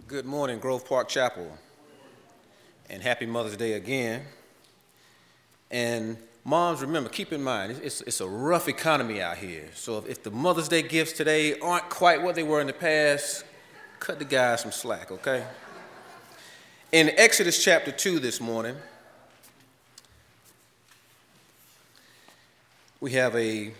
Good morning, Grove Park Chapel, and happy Mother's Day again. And moms, remember, keep in mind, it's a rough economy out here. So if the Mother's Day gifts today aren't quite what they were in the past, cut the guys some slack, okay? In Exodus chapter 2 this morning, we have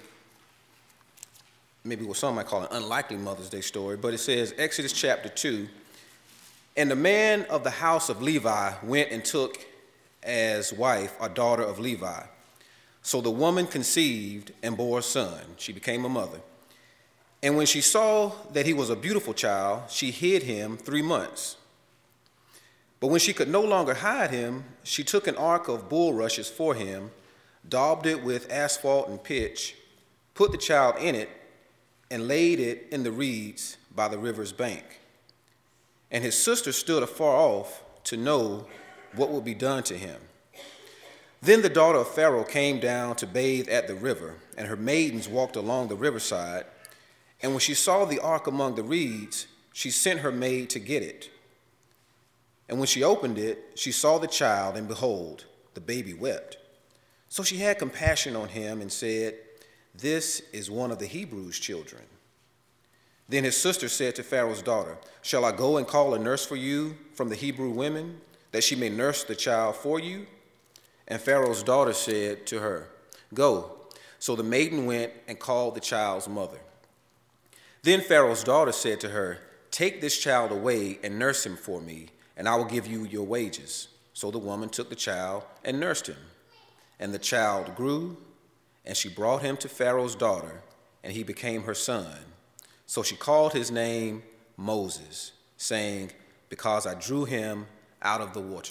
maybe what some might call an unlikely Mother's Day story, but it says, Exodus chapter 2, "And the man of the house of Levi went and took as wife a daughter of Levi. So the woman conceived and bore a son. She became a mother. And when she saw that he was a beautiful child, she hid him 3 months. But when she could no longer hide him, she took an ark of bulrushes for him, daubed it with asphalt and pitch, put the child in it, and laid it in the reeds by the river's bank. And his sister stood afar off to know what would be done to him. Then the daughter of Pharaoh came down to bathe at the river, and her maidens walked along the riverside. And when she saw the ark among the reeds, she sent her maid to get it. And when she opened it, she saw the child, and behold, the baby wept. So she had compassion on him and said, 'This is one of the Hebrews' children.' Then his sister said to Pharaoh's daughter, 'Shall I go and call a nurse for you from the Hebrew women, that she may nurse the child for you?' And Pharaoh's daughter said to her, 'Go.' So the maiden went and called the child's mother. Then Pharaoh's daughter said to her, 'Take this child away and nurse him for me, and I will give you your wages.' So the woman took the child and nursed him. And the child grew, and she brought him to Pharaoh's daughter, and he became her son. So she called his name Moses, saying, 'Because I drew him out of the water.'"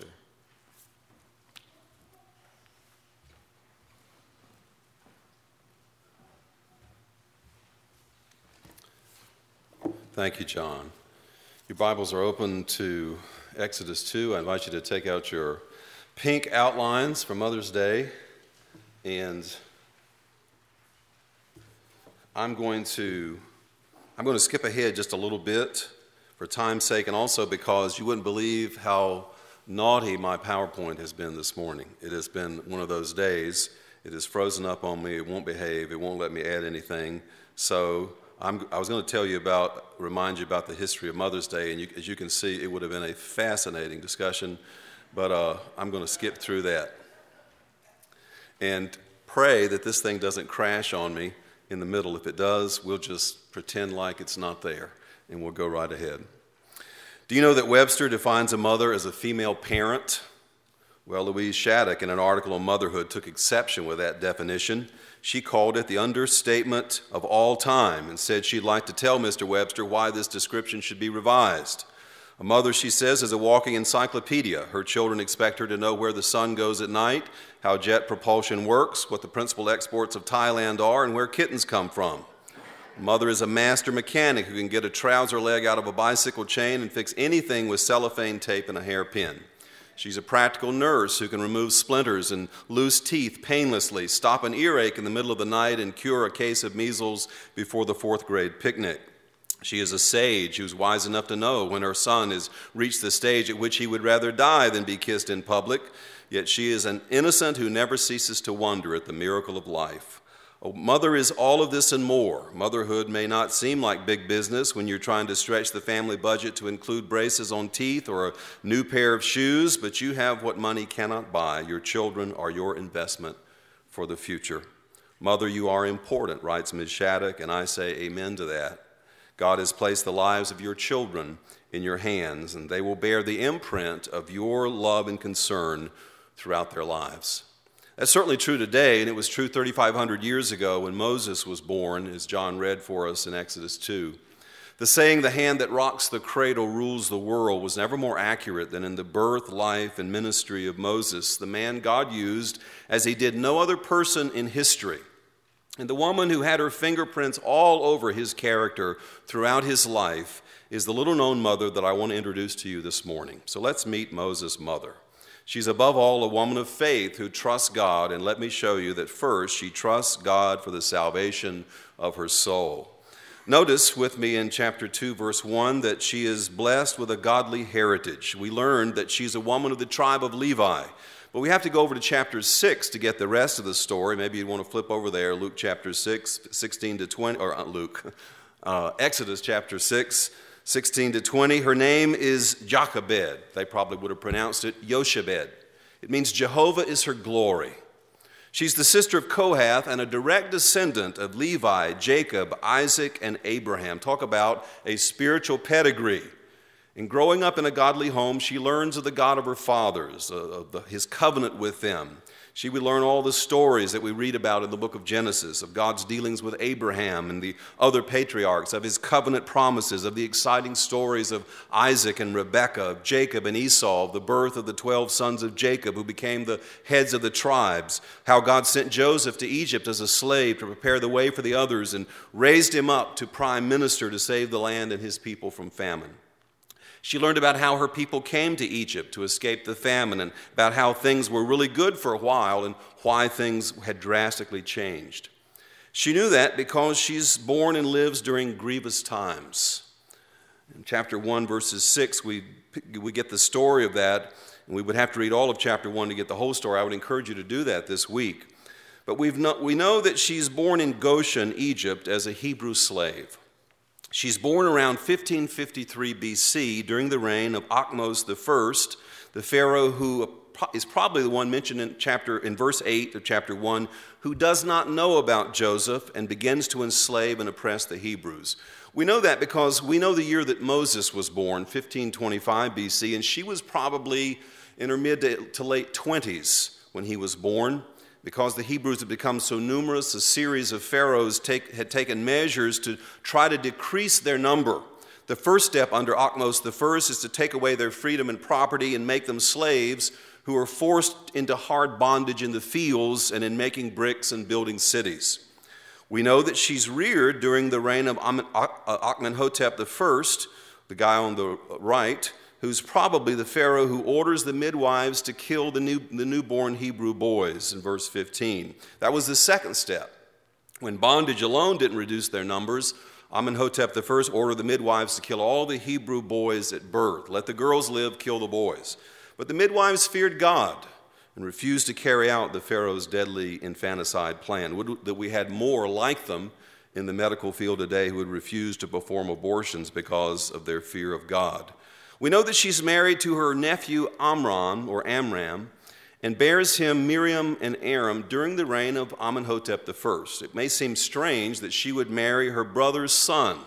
Thank you, John. Your Bibles are open to Exodus 2. I invite you to take out your pink outlines for Mother's Day. And I'm going to skip ahead just a little bit for time's sake, and also because you wouldn't believe how naughty my PowerPoint has been this morning. It has been one of those days. It is frozen up on me. It won't behave. It won't let me add anything. So I was going to remind you about the history of Mother's Day, and as you can see, it would have been a fascinating discussion, but I'm going to skip through that and pray that this thing doesn't crash on me in the middle. If it does, we'll just pretend like it's not there, and we'll go right ahead. Do you know that Webster defines a mother as a female parent? Well, Louise Shattuck, in an article on motherhood, took exception with that definition. She called it the understatement of all time and said she'd like to tell Mr. Webster why this description should be revised. A mother, she says, is a walking encyclopedia. Her children expect her to know where the sun goes at night, how jet propulsion works, what the principal exports of Thailand are, and where kittens come from. A mother is a master mechanic who can get a trouser leg out of a bicycle chain and fix anything with cellophane tape and a hairpin. She's a practical nurse who can remove splinters and loose teeth painlessly, stop an earache in the middle of the night, and cure a case of measles before the 4th grade picnic. She is a sage who's wise enough to know when her son has reached the stage at which he would rather die than be kissed in public, yet she is an innocent who never ceases to wonder at the miracle of life. A mother is all of this and more. Motherhood may not seem like big business when you're trying to stretch the family budget to include braces on teeth or a new pair of shoes, but you have what money cannot buy. Your children are your investment for the future. Mother, you are important, writes Ms. Shattuck, and I say amen to that. God has placed the lives of your children in your hands, and they will bear the imprint of your love and concern throughout their lives. That's certainly true today, and it was true 3,500 years ago when Moses was born, as John read for us in Exodus 2. The saying, "The hand that rocks the cradle rules the world," was never more accurate than in the birth, life, and ministry of Moses, the man God used as he did no other person in history. And the woman who had her fingerprints all over his character throughout his life is the little-known mother that I want to introduce to you this morning. So let's meet Moses' mother. She's above all a woman of faith who trusts God, and let me show you that first she trusts God for the salvation of her soul. Notice with me in chapter 2, verse 1, that she is blessed with a godly heritage. We learned that she's a woman of the tribe of Levi. But we have to go over to chapter 6 to get the rest of the story. Maybe you want to flip over there, Luke chapter 6, 16 to 20, or Exodus chapter 6, 16 to 20. Her name is Jochebed. They probably would have pronounced it Yoshebed. It means Jehovah is her glory. She's the sister of Kohath and a direct descendant of Levi, Jacob, Isaac, and Abraham. Talk about a spiritual pedigree. In growing up in a godly home, she learns of the God of her fathers, his covenant with them. She would learn all the stories that we read about in the book of Genesis, of God's dealings with Abraham and the other patriarchs, of his covenant promises, of the exciting stories of Isaac and Rebekah, of Jacob and Esau, of the birth of the 12 sons of Jacob who became the heads of the tribes, how God sent Joseph to Egypt as a slave to prepare the way for the others and raised him up to prime minister to save the land and his people from famine. She learned about how her people came to Egypt to escape the famine and about how things were really good for a while and why things had drastically changed. She knew that because she's born and lives during grievous times. In chapter 1, verses 6, we get the story of that, and we would have to read all of chapter 1 to get the whole story. I would encourage you to do that this week. But we know that she's born in Goshen, Egypt, as a Hebrew slave. She's born around 1553 BC during the reign of Ahmose I, the pharaoh who is probably the one mentioned in verse 8 of chapter 1, who does not know about Joseph and begins to enslave and oppress the Hebrews. We know that because we know the year that Moses was born, 1525 BC, and she was probably in her mid to late 20s when he was born. Because the Hebrews had become so numerous, a series of pharaohs had taken measures to try to decrease their number. The first step under Ahmose I is to take away their freedom and property and make them slaves who are forced into hard bondage in the fields and in making bricks and building cities. We know that she's reared during the reign of Amenhotep I, the guy on the right, who's probably the pharaoh who orders the midwives to kill the newborn Hebrew boys in verse 15. That was the second step. When bondage alone didn't reduce their numbers, Amenhotep I ordered the midwives to kill all the Hebrew boys at birth. Let the girls live, kill the boys. But the midwives feared God and refused to carry out the pharaoh's deadly infanticide plan. Would that we had more like them in the medical field today who would refuse to perform abortions because of their fear of God. We know that she's married to her nephew Amram and bears him Miriam and Aram during the reign of Amenhotep I. It may seem strange that she would marry her brother's son,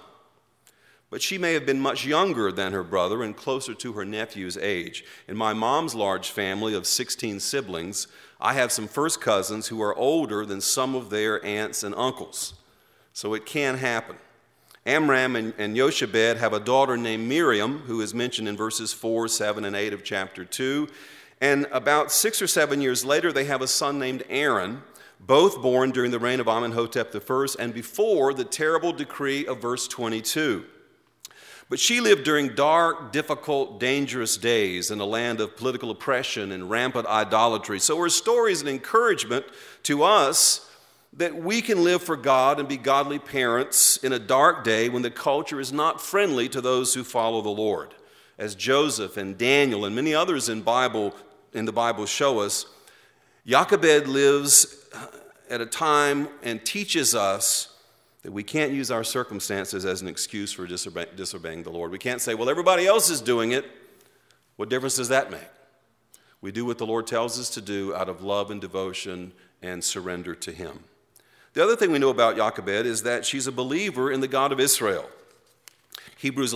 but she may have been much younger than her brother and closer to her nephew's age. In my mom's large family of 16 siblings, I have some first cousins who are older than some of their aunts and uncles, so it can happen. Amram and Yoshebed have a daughter named Miriam, who is mentioned in verses 4, 7, and 8 of chapter 2. And about 6 or 7 years later, they have a son named Aaron, both born during the reign of Amenhotep I and before the terrible decree of verse 22. But she lived during dark, difficult, dangerous days in a land of political oppression and rampant idolatry. So her story is an encouragement to us that we can live for God and be godly parents in a dark day when the culture is not friendly to those who follow the Lord. As Joseph and Daniel and many others in the Bible show us, Jochebed lives at a time and teaches us that we can't use our circumstances as an excuse for disobeying the Lord. We can't say, well, everybody else is doing it. What difference does that make? We do what the Lord tells us to do out of love and devotion and surrender to Him. The other thing we know about Jochebed is that she's a believer in the God of Israel. Hebrews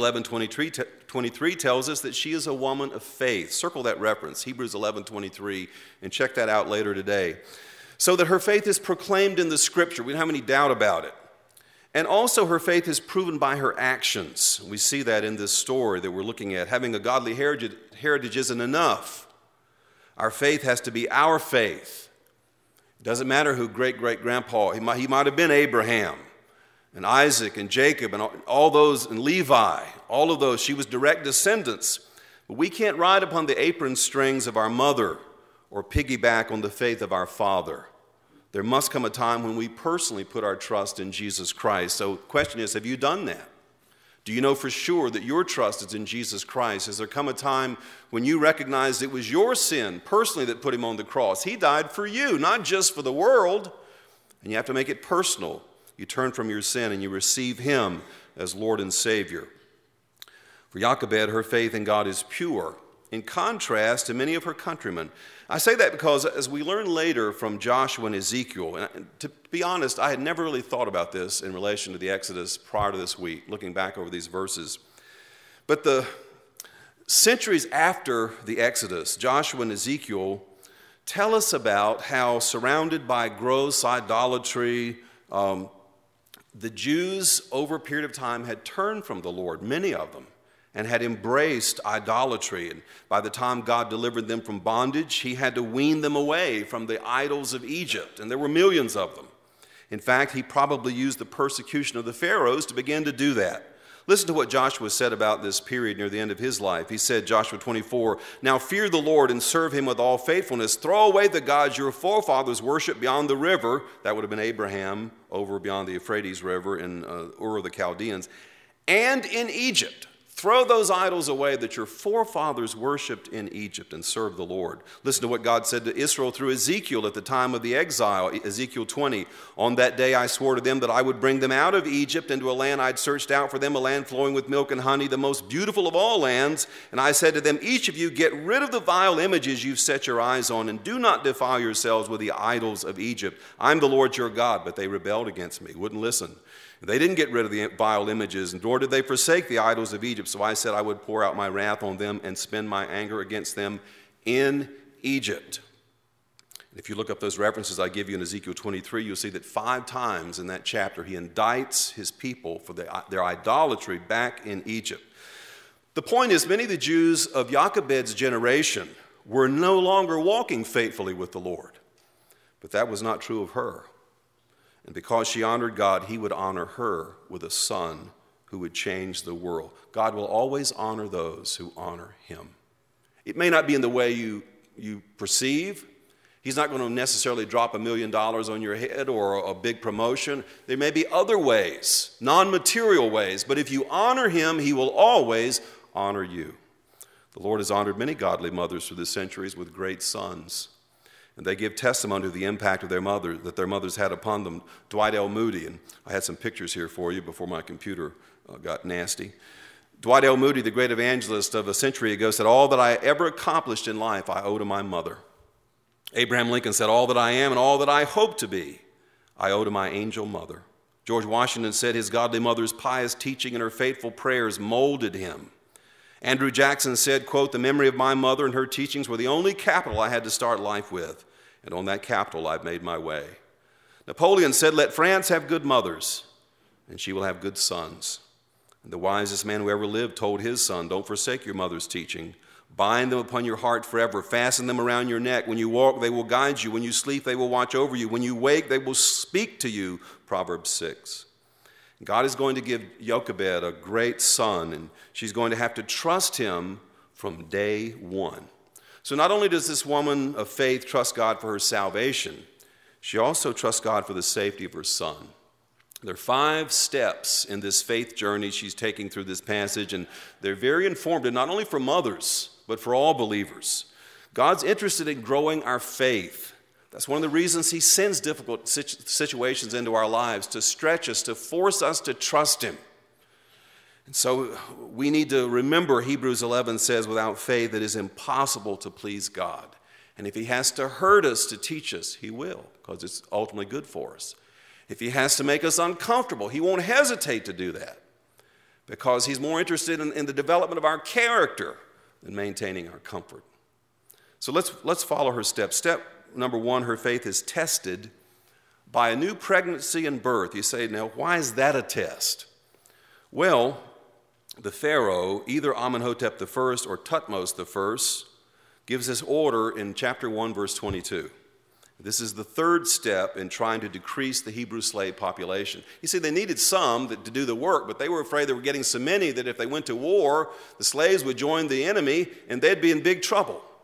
11:23 tells us that she is a woman of faith. Circle that reference, Hebrews 11:23, and check that out later today. So that her faith is proclaimed in the Scripture. We don't have any doubt about it. And also her faith is proven by her actions. We see that in this story that we're looking at. Having a godly heritage isn't enough. Our faith has to be our faith. It doesn't matter who great-great-grandpa, he might have been Abraham and Isaac and Jacob and all those, and Levi, all of those. She was direct descendants. But we can't ride upon the apron strings of our mother or piggyback on the faith of our father. There must come a time when we personally put our trust in Jesus Christ. So the question is, have you done that? Do you know for sure that your trust is in Jesus Christ? Has there come a time when you recognize it was your sin personally that put him on the cross? He died for you, not just for the world. And you have to make it personal. You turn from your sin and you receive him as Lord and Savior. For Jochebed, her faith in God is pure, in contrast to many of her countrymen. I say that because as we learn later from Joshua and Ezekiel, and to be honest, I had never really thought about this in relation to the Exodus prior to this week, looking back over these verses. But the centuries after the Exodus, Joshua and Ezekiel tell us about how, surrounded by gross idolatry, the Jews over a period of time had turned from the Lord, many of them, and had embraced idolatry. And by the time God delivered them from bondage, he had to wean them away from the idols of Egypt, and there were millions of them. In fact, he probably used the persecution of the pharaohs to begin to do that. Listen to what Joshua said about this period near the end of his life. He said, Joshua 24, "Now fear the Lord and serve him with all faithfulness. Throw away the gods your forefathers worshiped beyond the river." That would have been Abraham over beyond the Euphrates River in Ur of the Chaldeans. "And in Egypt. Throw those idols away that your forefathers worshipped in Egypt and serve the Lord." Listen to what God said to Israel through Ezekiel at the time of the exile, Ezekiel 20. "On that day I swore to them that I would bring them out of Egypt into a land I'd searched out for them, a land flowing with milk and honey, the most beautiful of all lands. And I said to them, each of you get rid of the vile images you've set your eyes on, and do not defile yourselves with the idols of Egypt. I'm the Lord your God." But they rebelled against me, wouldn't listen. They didn't get rid of the vile images, nor did they forsake the idols of Egypt. So I said I would pour out my wrath on them and spend my anger against them in Egypt. And if you look up those references I give you in Ezekiel 23, you'll see that 5 times in that chapter he indicts his people for their idolatry back in Egypt. The point is, many of the Jews of Jochebed's generation were no longer walking faithfully with the Lord. But that was not true of her. And because she honored God, he would honor her with a son who would change the world. God will always honor those who honor him. It may not be in the way you perceive. He's not going to necessarily drop $1 million on your head or a big promotion. There may be other ways, non-material ways, but if you honor him, he will always honor you. The Lord has honored many godly mothers through the centuries with great sons. And they give testimony to the impact of their mothers had upon them. Dwight L. Moody, and I had some pictures here for you before my computer got nasty. Dwight L. Moody, the great evangelist of a century ago, said, "All that I ever accomplished in life I owe to my mother." Abraham Lincoln said, "All that I am and all that I hope to be, I owe to my angel mother." George Washington said his godly mother's pious teaching and her faithful prayers molded him. Andrew Jackson said, quote, "The memory of my mother and her teachings were the only capital I had to start life with, and on that capital I've made my way." Napoleon said, "Let France have good mothers, and she will have good sons." And the wisest man who ever lived told his son, "Don't forsake your mother's teaching. Bind them upon your heart forever. Fasten them around your neck. When you walk, they will guide you. When you sleep, they will watch over you. When you wake, they will speak to you." Proverbs 6. God is going to give Jochebed a great son, and she's going to have to trust him from day one. So not only does this woman of faith trust God for her salvation, she also trusts God for the safety of her son. There are 5 steps in this faith journey she's taking through this passage, and they're very informative, not only for mothers, but for all believers. God's interested in growing our faith. That's one of the reasons he sends difficult situations into our lives, to stretch us, to force us to trust him. And so we need to remember Hebrews 11 says, without faith it is impossible to please God. And if he has to hurt us to teach us, he will, because it's ultimately good for us. If he has to make us uncomfortable, he won't hesitate to do that, because he's more interested in the development of our character than maintaining our comfort. So let's follow her steps. Step number 1, her faith is tested by a new pregnancy and birth. You say, now, why is that a test? Well, the Pharaoh, either Amenhotep I or Tutmos I, gives this order in chapter 1, verse 22. This is the 3rd step in trying to decrease the Hebrew slave population. You see, they needed some to do the work, but they were afraid they were getting so many that if they went to war, the slaves would join the enemy and they'd be in big trouble.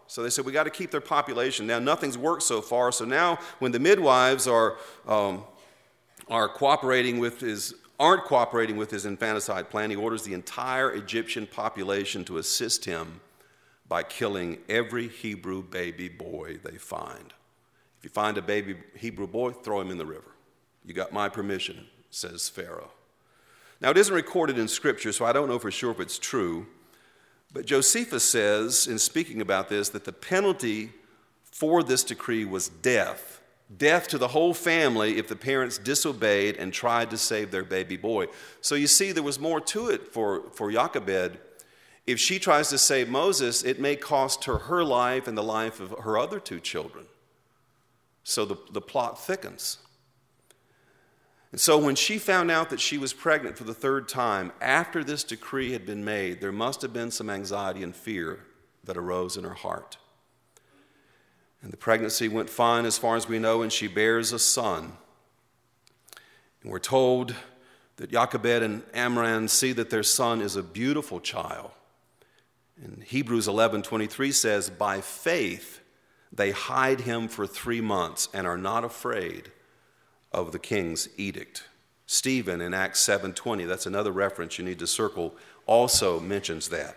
So they said, we got to keep their population. Now, nothing's worked so far. So now when the midwives aren't cooperating with his infanticide plan, he orders the entire Egyptian population to assist him by killing every Hebrew baby boy they find. If you find a baby Hebrew boy, throw him in the river. You got my permission, says Pharaoh. Now, it isn't recorded in Scripture, so I don't know for sure if it's true, but Josephus says, in speaking about this, that the penalty for this decree was death. Death to the whole family if the parents disobeyed and tried to save their baby boy. So you see, there was more to it for Jochebed. If she tries to save Moses, it may cost her her life and the life of her other two children. So the plot thickens. And so when she found out that she was pregnant for the third time, after this decree had been made, there must have been some anxiety and fear that arose in her heart. And the pregnancy went fine as far as we know, and she bears a son. And we're told that Jochebed and Amram see that their son is a beautiful child. And Hebrews 11:23 says, by faith they hide him for 3 months and are not afraid of the king's edict. Stephen in Acts 7:20, that's another reference you need to circle, also mentions that.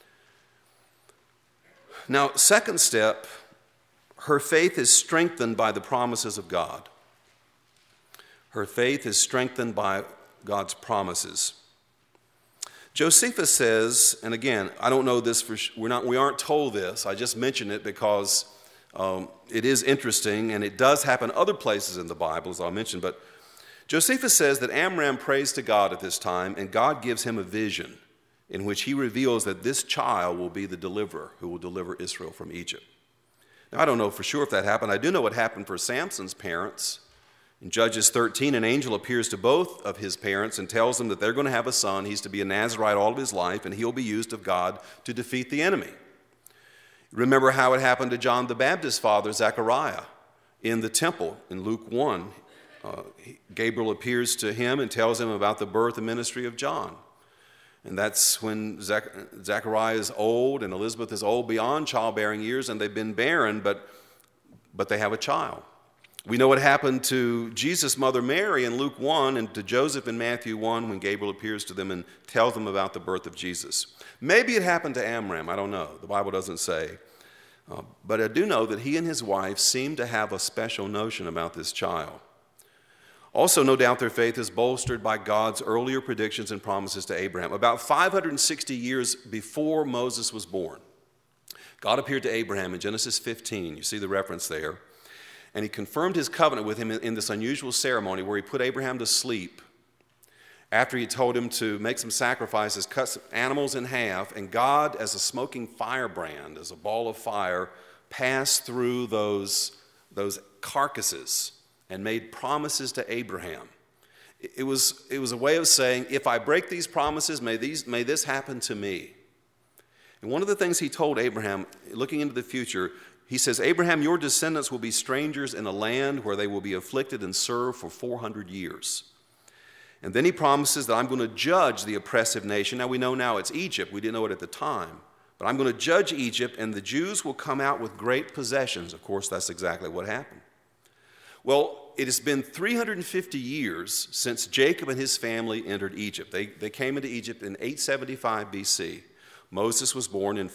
Now, second step, her faith is strengthened by the promises of God. Her faith is strengthened by God's promises. Josephus says, and again, I don't know this we aren't told this. I just mention it because it is interesting, and it does happen other places in the Bible, as I'll mention. But Josephus says that Amram prays to God at this time, and God gives him a vision in which he reveals that this child will be the deliverer who will deliver Israel from Egypt. Now, I don't know for sure if that happened. I do know what happened for Samson's parents. In Judges 13, an angel appears to both of his parents and tells them that they're going to have a son. He's to be a Nazirite all of his life, and he'll be used of God to defeat the enemy. Remember how it happened to John the Baptist's father, Zechariah, in the temple in Luke 1. Gabriel appears to him and tells him about the birth and ministry of John. And that's when Zechariah is old and Elizabeth is old beyond childbearing years, and they've been barren, but they have a child. We know what happened to Jesus' mother Mary in Luke 1 and to Joseph in Matthew 1 when Gabriel appears to them and tells them about the birth of Jesus. Maybe it happened to Amram. I don't know. The Bible doesn't say. But I do know that he and his wife seem to have a special notion about this child. Also, no doubt their faith is bolstered by God's earlier predictions and promises to Abraham. About 560 years before Moses was born, God appeared to Abraham in Genesis 15. You see the reference there. And he confirmed his covenant with him in this unusual ceremony where he put Abraham to sleep after he told him to make some sacrifices, cut some animals in half, and God, as a smoking firebrand, as a ball of fire, passed through those carcasses and made promises to Abraham. It was a way of saying, if I break these promises, may this happen to me. And one of the things he told Abraham, looking into the future, he says, Abraham, your descendants will be strangers in a land where they will be afflicted and serve for 400 years. And then he promises that I'm going to judge the oppressive nation. Now we know now it's Egypt. We didn't know it at the time. But I'm going to judge Egypt, and the Jews will come out with great possessions. Of course, that's exactly what happened. Well, it has been 350 years since Jacob and his family entered Egypt. They came into Egypt in 875 BC. Moses was born in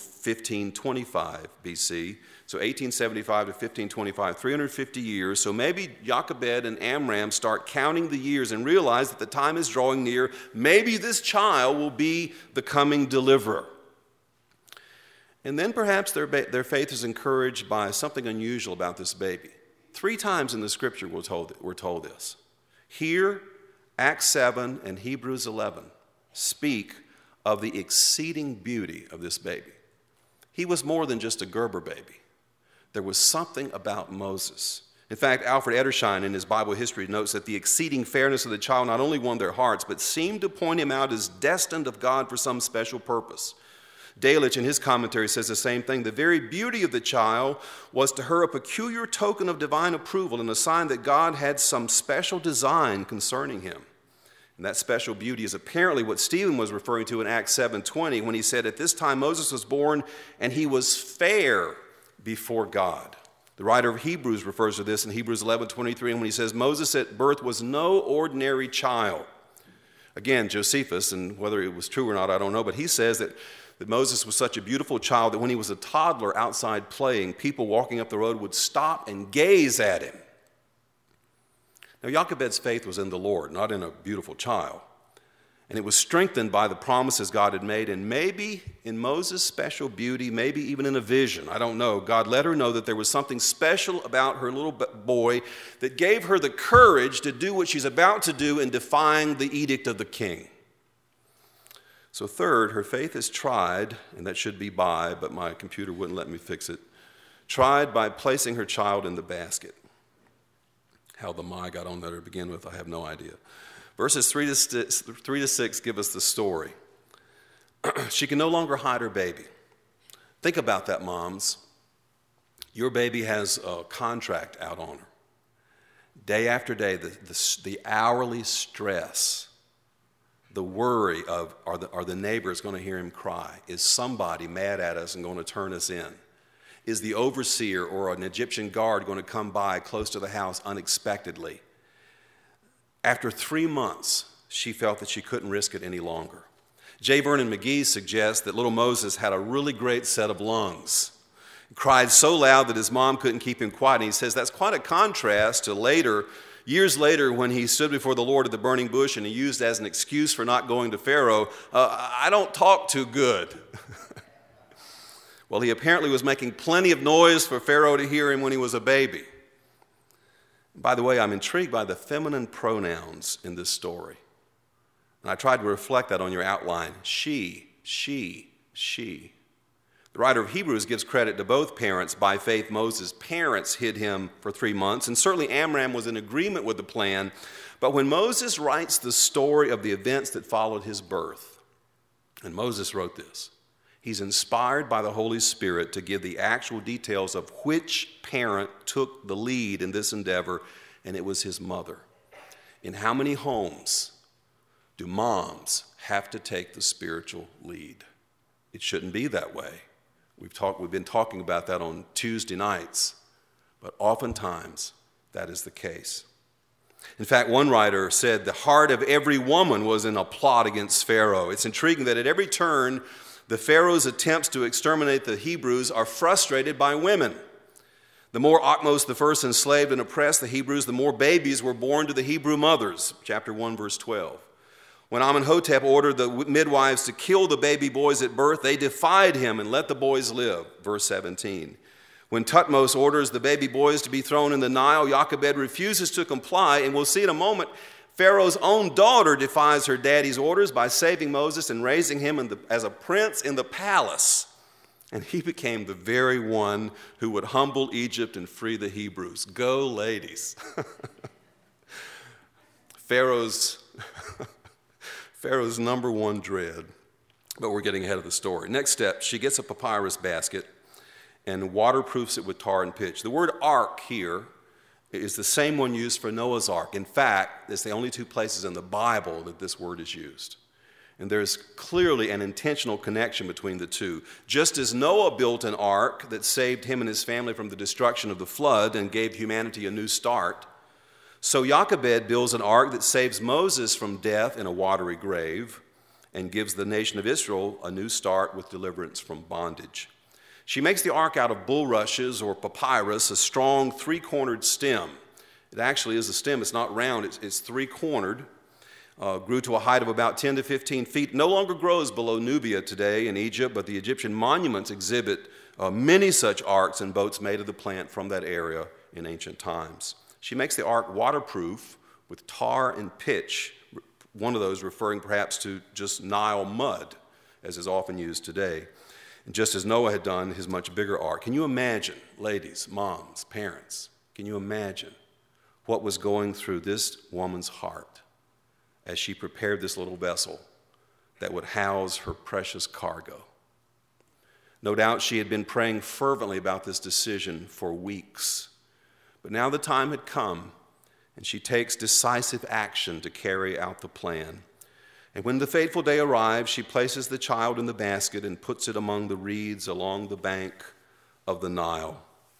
1525 BC. So 1875 to 1525, 350 years. So maybe Jochebed and Amram start counting the years and realize that the time is drawing near. Maybe this child will be the coming deliverer. And then perhaps their faith is encouraged by something unusual about this baby. 3 times in the scripture we're told this. Here, Acts 7 and Hebrews 11 speak of the exceeding beauty of this baby. He was more than just a Gerber baby. There was something about Moses. In fact, Alfred Edersheim in his Bible history notes that the exceeding fairness of the child not only won their hearts, but seemed to point him out as destined of God for some special purpose. Delitzsch in his commentary says the same thing. The very beauty of the child was to her a peculiar token of divine approval and a sign that God had some special design concerning him. And that special beauty is apparently what Stephen was referring to in Acts 7:20 when he said, at this time Moses was born and he was fair before God. The writer of Hebrews refers to this in Hebrews 11:23, and when he says Moses at birth was no ordinary child. Again, Josephus, and whether it was true or not, I don't know, but he says that Moses was such a beautiful child that when he was a toddler outside playing, people walking up the road would stop and gaze at him. Now, Jochebed's faith was in the Lord, not in a beautiful child. And it was strengthened by the promises God had made, and maybe in Moses' special beauty, maybe even in a vision, I don't know, God let her know that there was something special about her little boy that gave her the courage to do what she's about to do in defying the edict of the king. So third, her faith is tried, and that should be by, but my computer wouldn't let me fix it, tried by placing her child in the basket. How the my got on there to begin with, I have no idea. Verses 3 to 6 give us the story. She can no longer hide her baby. Think about that, moms. Your baby has a contract out on her. Day after day, the hourly stress, the worry of are the neighbors going to hear him cry? Is somebody mad at us and going to turn us in? Is the overseer or an Egyptian guard going to come by close to the house unexpectedly? After 3 months, she felt that she couldn't risk it any longer. J. Vernon McGee suggests that little Moses had a really great set of lungs. He cried so loud that his mom couldn't keep him quiet. And he says that's quite a contrast to years later, when he stood before the Lord at the burning bush and he used as an excuse for not going to Pharaoh, I don't talk too good. Well, he apparently was making plenty of noise for Pharaoh to hear him when he was a baby. By the way, I'm intrigued by the feminine pronouns in this story. And I tried to reflect that on your outline. She. The writer of Hebrews gives credit to both parents. By faith, Moses' parents hid him for 3 months, and certainly Amram was in agreement with the plan. But when Moses writes the story of the events that followed his birth, and Moses wrote this, he's inspired by the Holy Spirit to give the actual details of which parent took the lead in this endeavor, and it was his mother. In how many homes do moms have to take the spiritual lead? It shouldn't be that way. We've been talking about that on Tuesday nights, but oftentimes that is the case. In fact, one writer said the heart of every woman was in a plot against Pharaoh. It's intriguing that at every turn, the Pharaoh's attempts to exterminate the Hebrews are frustrated by women. The more Akhmos I enslaved and oppressed the Hebrews, the more babies were born to the Hebrew mothers. Chapter 1, verse 12. When Amenhotep ordered the midwives to kill the baby boys at birth, they defied him and let the boys live. Verse 17. When Thutmose orders the baby boys to be thrown in the Nile, Jochebed refuses to comply, and we'll see in a moment Pharaoh's own daughter defies her daddy's orders by saving Moses and raising him as a prince in the palace. And he became the very one who would humble Egypt and free the Hebrews. Go, ladies. Pharaoh's number one dread. But we're getting ahead of the story. Next step, she gets a papyrus basket and waterproofs it with tar and pitch. The word ark here is the same one used for Noah's Ark. In fact, it's the only 2 places in the Bible that this word is used. And there's clearly an intentional connection between the two. Just as Noah built an ark that saved him and his family from the destruction of the flood and gave humanity a new start, so Jochebed builds an ark that saves Moses from death in a watery grave and gives the nation of Israel a new start with deliverance from bondage. She makes the ark out of bulrushes or papyrus, a strong 3-cornered stem. It actually is a stem. It's not round. It's 3-cornered. Grew to a height of about 10 to 15 feet. No longer grows below Nubia today in Egypt, but the Egyptian monuments exhibit many such arks and boats made of the plant from that area in ancient times. She makes the ark waterproof with tar and pitch, one of those referring perhaps to just Nile mud, as is often used today. And just as Noah had done his much bigger ark. Can you imagine, ladies, moms, parents, can you imagine what was going through this woman's heart as she prepared this little vessel that would house her precious cargo? No doubt she had been praying fervently about this decision for weeks. But now the time had come, and she takes decisive action to carry out the plan. And when the fateful day arrives, she places the child in the basket and puts it among the reeds along the bank of the Nile.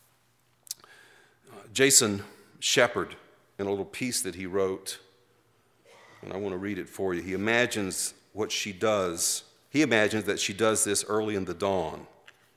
Jason Shepard, in a little piece that he wrote, and I want to read it for you, he imagines what she does. He imagines that she does this early in the dawn.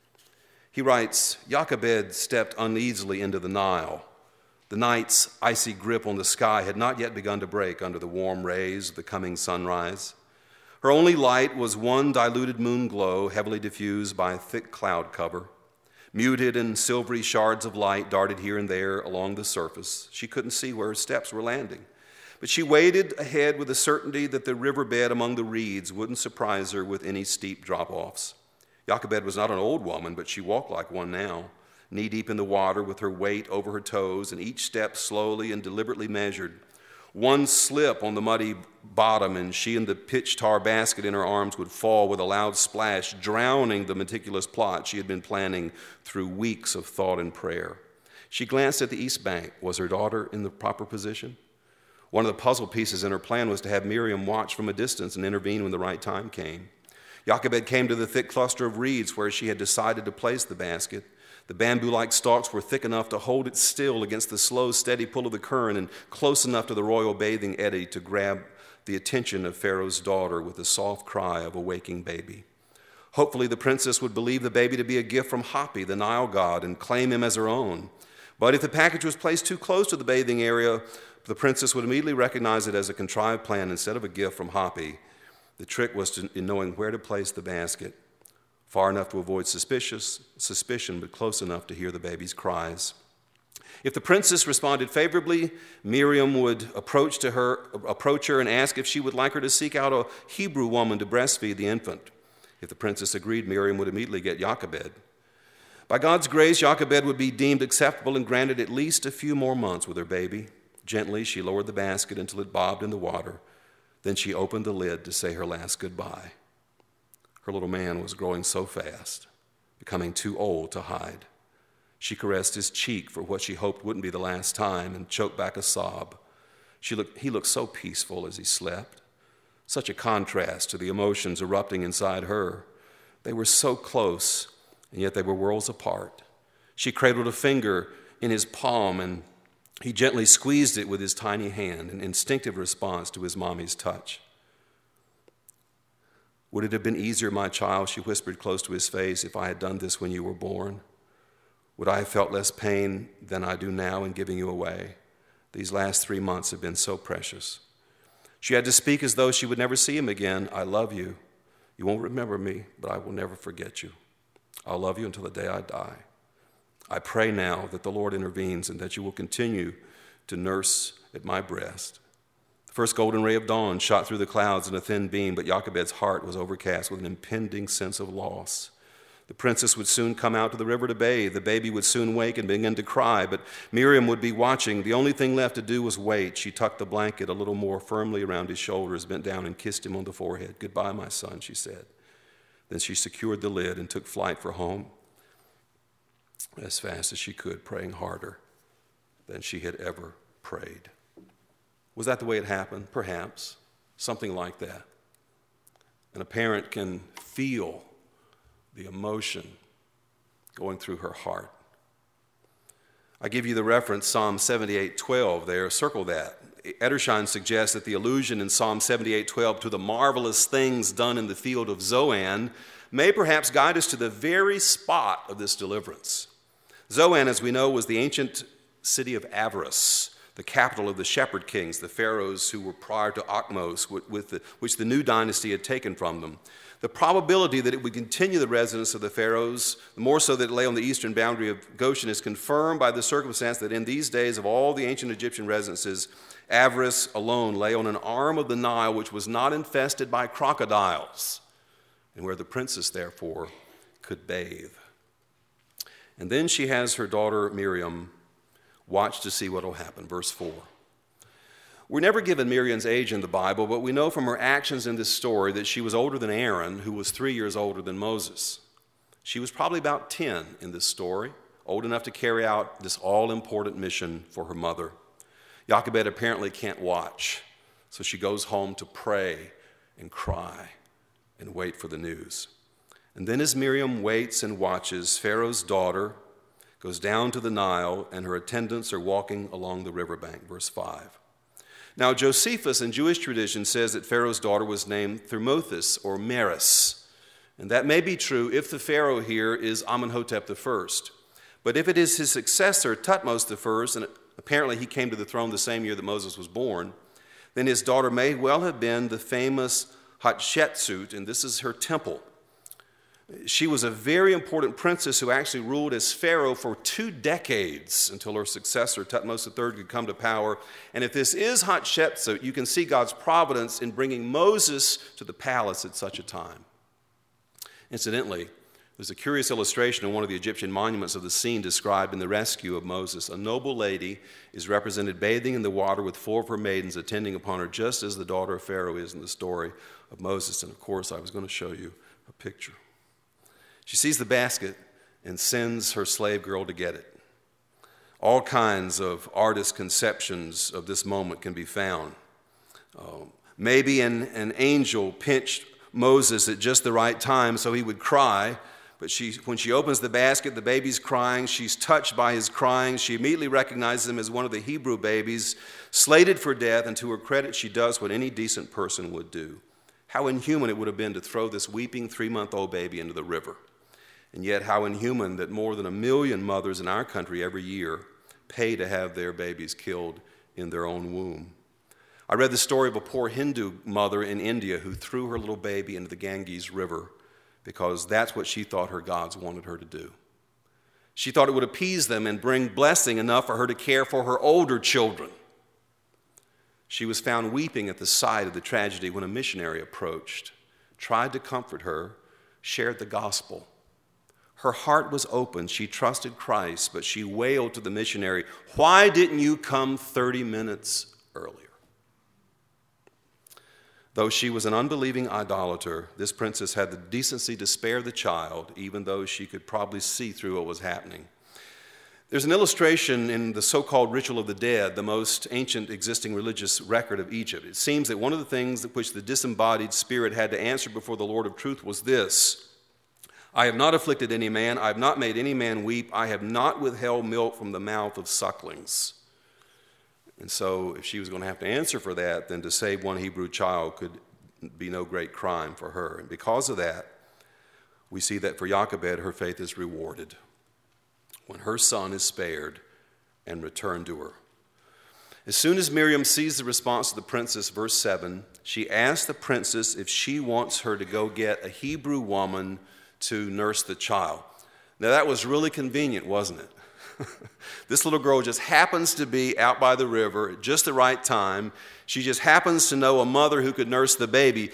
He writes, Jochebed stepped uneasily into the Nile. The night's icy grip on the sky had not yet begun to break under the warm rays of the coming sunrise. Her only light was one diluted moon glow, heavily diffused by a thick cloud cover. Muted and silvery shards of light darted here and there along the surface. She couldn't see where her steps were landing. But she waded ahead with the certainty that the riverbed among the reeds wouldn't surprise her with any steep drop-offs. Jochebed was not an old woman, but she walked like one now, knee-deep in the water with her weight over her toes and each step slowly and deliberately measured. One slip on the muddy bottom and she and the pitch tar basket in her arms would fall with a loud splash, drowning the meticulous plot she had been planning through weeks of thought and prayer. She glanced at the east bank. Was her daughter in the proper position? One of the puzzle pieces in her plan was to have Miriam watch from a distance and intervene when the right time came. Jochebed came to the thick cluster of reeds where she had decided to place the basket. The bamboo-like stalks were thick enough to hold it still against the slow, steady pull of the current and close enough to the royal bathing eddy to grab the attention of Pharaoh's daughter with the soft cry of a waking baby. Hopefully, the princess would believe the baby to be a gift from Hapi, the Nile god, and claim him as her own. But if the package was placed too close to the bathing area, the princess would immediately recognize it as a contrived plan instead of a gift from Hapi. The trick was in knowing where to place the basket, far enough to avoid suspicion, but close enough to hear the baby's cries. If the princess responded favorably, Miriam would approach her and ask if she would like her to seek out a Hebrew woman to breastfeed the infant. If the princess agreed, Miriam would immediately get Jochebed. By God's grace, Jochebed would be deemed acceptable and granted at least a few more months with her baby. Gently, she lowered the basket until it bobbed in the water. Then she opened the lid to say her last goodbye. Her little man was growing so fast, becoming too old to hide. She caressed his cheek for what she hoped wouldn't be the last time and choked back a sob. He looked so peaceful as he slept, such a contrast to the emotions erupting inside her. They were so close, and yet they were worlds apart. She cradled a finger in his palm, and he gently squeezed it with his tiny hand, an instinctive response to his mommy's touch. Would it have been easier, my child, she whispered close to his face, if I had done this when you were born? Would I have felt less pain than I do now in giving you away? These last 3 months have been so precious. She had to speak as though she would never see him again. I love you. You won't remember me, but I will never forget you. I'll love you until the day I die. I pray now that the Lord intervenes and that you will continue to nurse at my breast. The first golden ray of dawn shot through the clouds in a thin beam, but Jochebed's heart was overcast with an impending sense of loss. The princess would soon come out to the river to bathe. The baby would soon wake and begin to cry, but Miriam would be watching. The only thing left to do was wait. She tucked the blanket a little more firmly around his shoulders, bent down and kissed him on the forehead. Goodbye, my son, she said. Then she secured the lid and took flight for home as fast as she could, praying harder than she had ever prayed. Was that the way it happened? Perhaps. Something like that. And a parent can feel the emotion going through her heart. I give you the reference, Psalm 78:12 there. Circle that. Edersheim suggests that the allusion in Psalm 78:12 to the marvelous things done in the field of Zoan may perhaps guide us to the very spot of this deliverance. Zoan, as we know, was the ancient city of Avaris, the capital of the shepherd kings, the pharaohs who were prior to Akhmos, which the new dynasty had taken from them. The probability that it would continue the residence of the pharaohs, the more so that it lay on the eastern boundary of Goshen, is confirmed by the circumstance that in these days of all the ancient Egyptian residences, Avaris alone lay on an arm of the Nile which was not infested by crocodiles, and where the princess, therefore, could bathe. And then she has her daughter Miriam watch to see what will happen. Verse 4. We're never given Miriam's age in the Bible, but we know from her actions in this story that she was older than Aaron, who was 3 years older than Moses. She was probably about 10 in this story, old enough to carry out this all-important mission for her mother. Jochebed apparently can't watch, so she goes home to pray and cry and wait for the news. And then as Miriam waits and watches, Pharaoh's daughter goes down to the Nile, and her attendants are walking along the riverbank. Verse 5. Now Josephus in Jewish tradition says that Pharaoh's daughter was named Thermothis or Meris. And that may be true if the Pharaoh here is Amenhotep I. But if it is his successor, Thutmose I, and apparently he came to the throne the same year that Moses was born, then his daughter may well have been the famous Hatshepsut, and this is her temple. She was a very important princess who actually ruled as Pharaoh for 2 decades until her successor, Thutmose III, could come to power. And if this is Hatshepsut, you can see God's providence in bringing Moses to the palace at such a time. Incidentally, there's a curious illustration in one of the Egyptian monuments of the scene described in the rescue of Moses. A noble lady is represented bathing in the water with 4 of her maidens attending upon her, just as the daughter of Pharaoh is in the story of Moses. And of course, I was going to show you a picture. She sees the basket and sends her slave girl to get it. All kinds of artist conceptions of this moment can be found. Maybe an angel pinched Moses at just the right time so he would cry, but when she opens the basket, the baby's crying. She's touched by his crying. She immediately recognizes him as one of the Hebrew babies, slated for death, and to her credit, she does what any decent person would do. How inhuman it would have been to throw this weeping 3-month-old baby into the river. And yet how inhuman that more than 1 million mothers in our country every year pay to have their babies killed in their own womb. I read the story of a poor Hindu mother in India who threw her little baby into the Ganges River because that's what she thought her gods wanted her to do. She thought it would appease them and bring blessing enough for her to care for her older children. She was found weeping at the sight of the tragedy when a missionary approached, tried to comfort her, shared the gospel. Her heart was open. She trusted Christ, but she wailed to the missionary, "Why didn't you come 30 minutes earlier?" Though she was an unbelieving idolater, this princess had the decency to spare the child, even though she could probably see through what was happening. There's an illustration in the so-called Ritual of the Dead, the most ancient existing religious record of Egypt. It seems that one of the things which the disembodied spirit had to answer before the Lord of Truth was this: I have not afflicted any man, I have not made any man weep, I have not withheld milk from the mouth of sucklings. And so if she was going to have to answer for that, then to save one Hebrew child could be no great crime for her. And because of that, we see that for Jochebed, her faith is rewarded when her son is spared and returned to her. As soon as Miriam sees the response of the princess, verse 7, she asks the princess if she wants her to go get a Hebrew woman to nurse the child. Now that was really convenient, wasn't it? This little girl just happens to be out by the river at just the right time. She just happens to know a mother who could nurse the baby.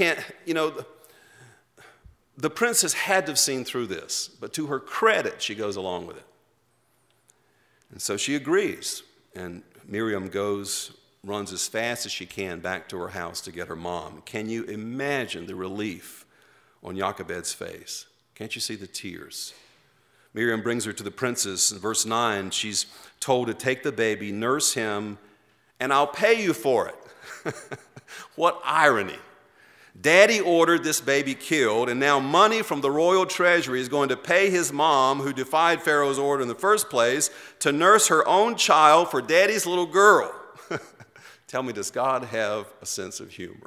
The princess had to have seen through this, but to her credit, she goes along with it. And so she agrees, and Miriam runs as fast as she can back to her house to get her mom. Can you imagine the relief on Jochebed's face? Can't you see the tears? Miriam brings her to the princess. In verse 9, she's told to take the baby, nurse him, and I'll pay you for it. What irony. Daddy ordered this baby killed, and now money from the royal treasury is going to pay his mom, who defied Pharaoh's order in the first place, to nurse her own child for daddy's little girl. Tell me, does God have a sense of humor?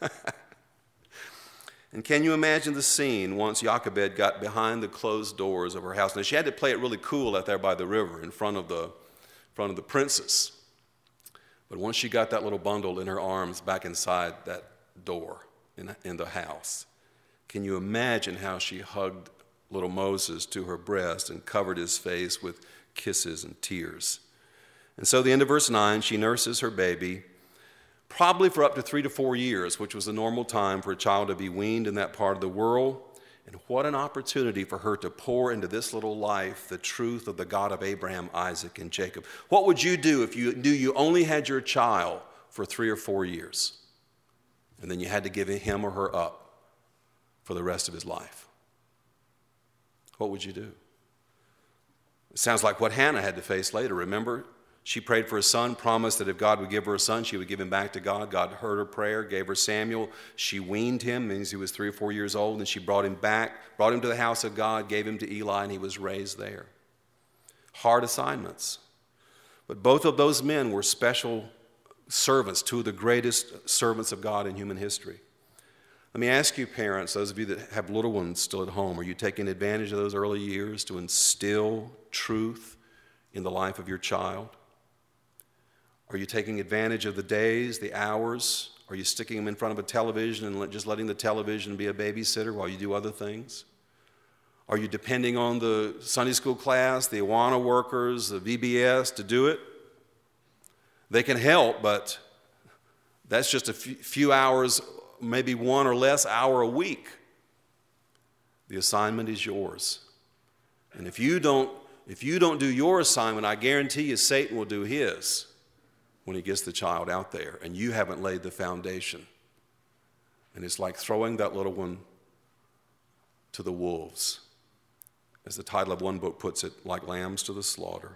And can you imagine the scene once Jochebed got behind the closed doors of her house? Now, she had to play it really cool out there by the river in front of the princess. But once she got that little bundle in her arms back inside that door in the house, can you imagine how she hugged little Moses to her breast and covered his face with kisses and tears? And so the end of verse 9, she nurses her baby, probably for up to 3 to 4 years, which was the normal time for a child to be weaned in that part of the world. And what an opportunity for her to pour into this little life the truth of the God of Abraham, Isaac, and Jacob. What would you do if you knew you only had your child for 3 or 4 years, and then you had to give him or her up for the rest of his life? What would you do? It sounds like what Hannah had to face later. Remember, She prayed for a son, promised that if God would give her a son, she would give him back to God. God heard her prayer, gave her Samuel. She weaned him, means he was 3 or 4 years old, and she brought him back, brought him to the house of God, gave him to Eli, and he was raised there. Hard assignments. But both of those men were special servants, two of the greatest servants of God in human history. Let me ask you, parents, those of you that have little ones still at home, are you taking advantage of those early years to instill truth in the life of your child? Are you taking advantage of the days, the hours? Are you sticking them in front of a television and just letting the television be a babysitter while you do other things? Are you depending on the Sunday school class, the Awana workers, the VBS to do it? They can help, but that's just a few hours, maybe 1 or less hour a week. The assignment is yours. And if you don't do your assignment, I guarantee you Satan will do his when he gets the child out there, and you haven't laid the foundation. And it's like throwing that little one to the wolves. As the title of one book puts it, like lambs to the slaughter.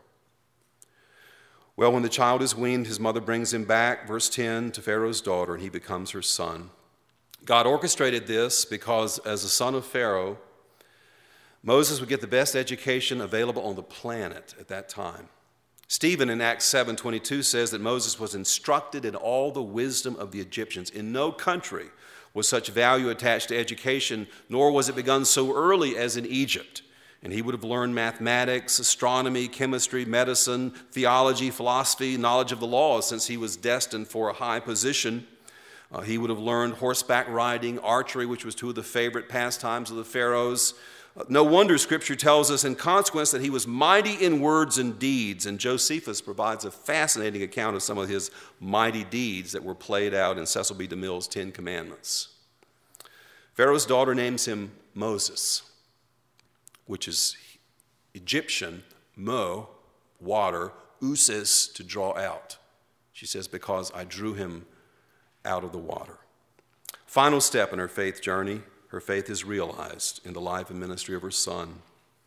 Well, when the child is weaned, his mother brings him back, verse 10, to Pharaoh's daughter, and he becomes her son. God orchestrated this because as a son of Pharaoh, Moses would get the best education available on the planet at that time. Stephen in Acts 7:22 says that Moses was instructed in all the wisdom of the Egyptians. In no country was such value attached to education, nor was it begun so early as in Egypt. And he would have learned mathematics, astronomy, chemistry, medicine, theology, philosophy, knowledge of the law, since he was destined for a high position. He would have learned horseback riding, archery, which was two of the favorite pastimes of the pharaohs. No wonder Scripture tells us in consequence that he was mighty in words and deeds, and Josephus provides a fascinating account of some of his mighty deeds that were played out in Cecil B. DeMille's 10 Commandments. Pharaoh's daughter names him Moses, which is Egyptian, mo, water, usis, to draw out. She says, because I drew him out of the water. Final step in her faith journey, her faith is realized in the life and ministry of her son.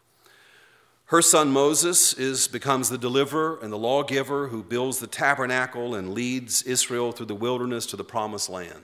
Her son Moses becomes the deliverer and the lawgiver who builds the tabernacle and leads Israel through the wilderness to the promised land.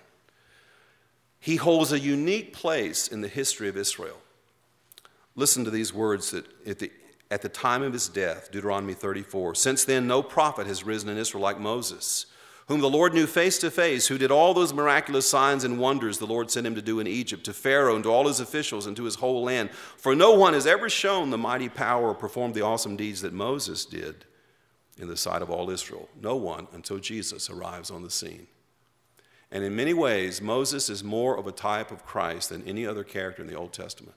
He holds a unique place in the history of Israel. Listen to these words that at the time of his death, Deuteronomy 34, since then no prophet has risen in Israel like Moses, whom the Lord knew face to face, who did all those miraculous signs and wonders the Lord sent him to do in Egypt, to Pharaoh and to all his officials and to his whole land. For no one has ever shown the mighty power or performed the awesome deeds that Moses did in the sight of all Israel. No one until Jesus arrives on the scene. And in many ways, Moses is more of a type of Christ than any other character in the Old Testament.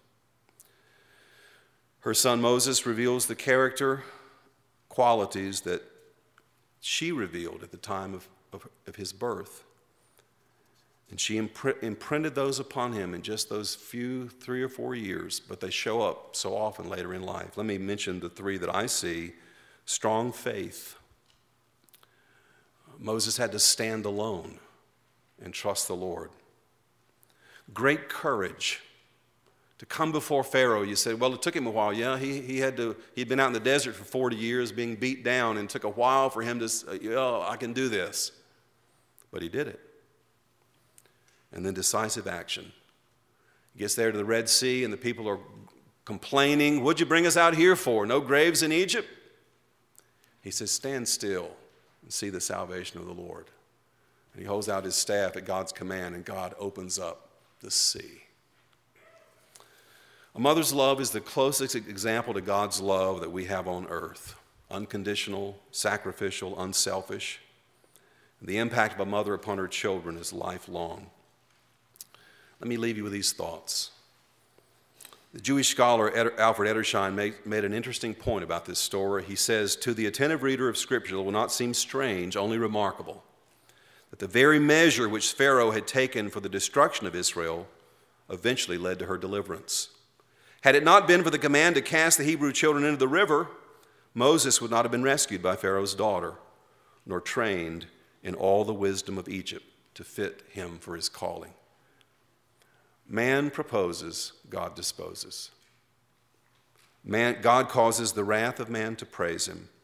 Her son Moses reveals the character qualities that she revealed at the time of his birth. And she imprinted those upon him in just those few 3 or 4 years, but they show up so often later in life. Let me mention the 3 that I see. Strong faith. Moses had to stand alone and trust the Lord. Great courage. To come before Pharaoh, you say, well, it took him a while. Yeah, he'd been out in the desert for 40 years being beat down, and it took a while for him to say, I can do this. But he did it. And then decisive action. He gets there to the Red Sea, and the people are complaining, what'd you bring us out here for? No graves in Egypt? He says, stand still and see the salvation of the Lord. And he holds out his staff at God's command, and God opens up the sea. A mother's love is the closest example to God's love that we have on earth. Unconditional, sacrificial, unselfish. The impact of a mother upon her children is lifelong. Let me leave you with these thoughts. The Jewish scholar Alfred Edersheim made an interesting point about this story. He says, to the attentive reader of Scripture, it will not seem strange, only remarkable, that the very measure which Pharaoh had taken for the destruction of Israel eventually led to her deliverance. Had it not been for the command to cast the Hebrew children into the river, Moses would not have been rescued by Pharaoh's daughter, nor trained in all the wisdom of Egypt to fit him for his calling. Man proposes, God disposes. God causes the wrath of man to praise him.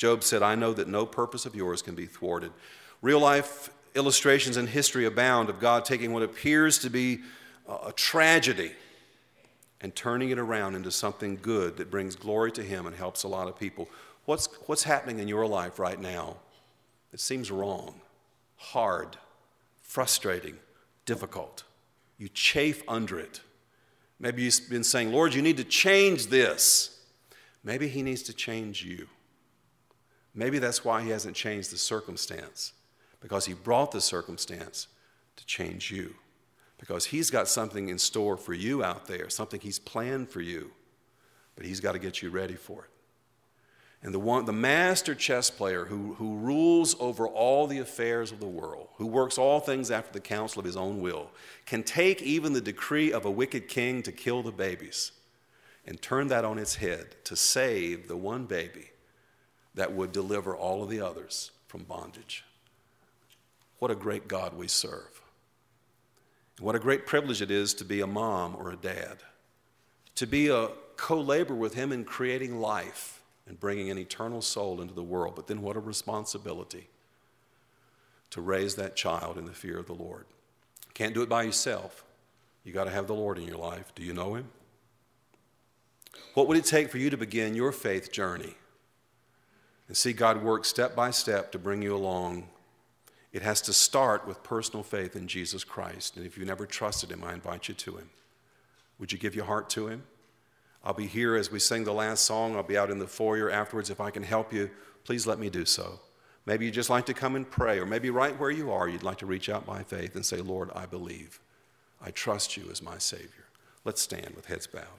Job said, I know that no purpose of yours can be thwarted. Real life illustrations in history abound of God taking what appears to be a tragedy and turning it around into something good that brings glory to him and helps a lot of people. What's happening in your life right now? It seems wrong, hard, frustrating, difficult. You chafe under it. Maybe you've been saying, Lord, you need to change this. Maybe he needs to change you. Maybe that's why he hasn't changed the circumstance, because he brought the circumstance to change you. Because he's got something in store for you out there, something he's planned for you, but he's got to get you ready for it. And the master chess player who rules over all the affairs of the world, who works all things after the counsel of his own will, can take even the decree of a wicked king to kill the babies and turn that on its head to save the one baby that would deliver all of the others from bondage. What a great God we serve. What a great privilege it is to be a mom or a dad, to be a co-laborer with him in creating life and bringing an eternal soul into the world. But then what a responsibility to raise that child in the fear of the Lord. Can't do it by yourself. You got to have the Lord in your life. Do you know him? What would it take for you to begin your faith journey and see God work step by step to bring you along? It has to start with personal faith in Jesus Christ. And if you've never trusted him, I invite you to him. Would you give your heart to him? I'll be here as we sing the last song. I'll be out in the foyer afterwards. If I can help you, please let me do so. Maybe you'd just like to come and pray, or maybe right where you are, you'd like to reach out by faith and say, Lord, I believe. I trust you as my Savior. Let's stand with heads bowed.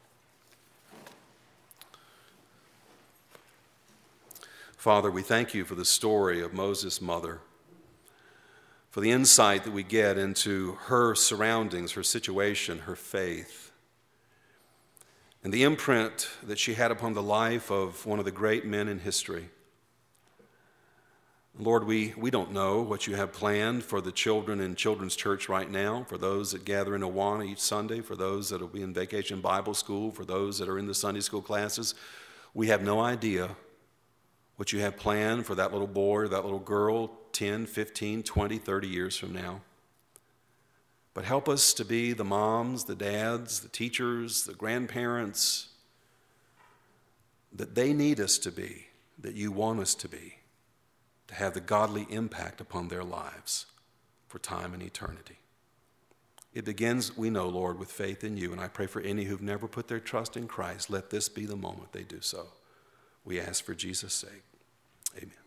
Father, we thank you for the story of Moses' mother, for the insight that we get into her surroundings, her situation, her faith, and the imprint that she had upon the life of one of the great men in history. Lord, we don't know what you have planned for the children in Children's Church right now, for those that gather in Awana each Sunday, for those that will be in Vacation Bible School, for those that are in the Sunday school classes. We have no idea what you have planned for that little boy or that little girl 10, 15, 20, 30 years from now. But help us to be the moms, the dads, the teachers, the grandparents that they need us to be, that you want us to be, to have the godly impact upon their lives for time and eternity. It begins, we know, Lord, with faith in you, and I pray for any who've never put their trust in Christ, let this be the moment they do so. We ask for Jesus' sake. Amen.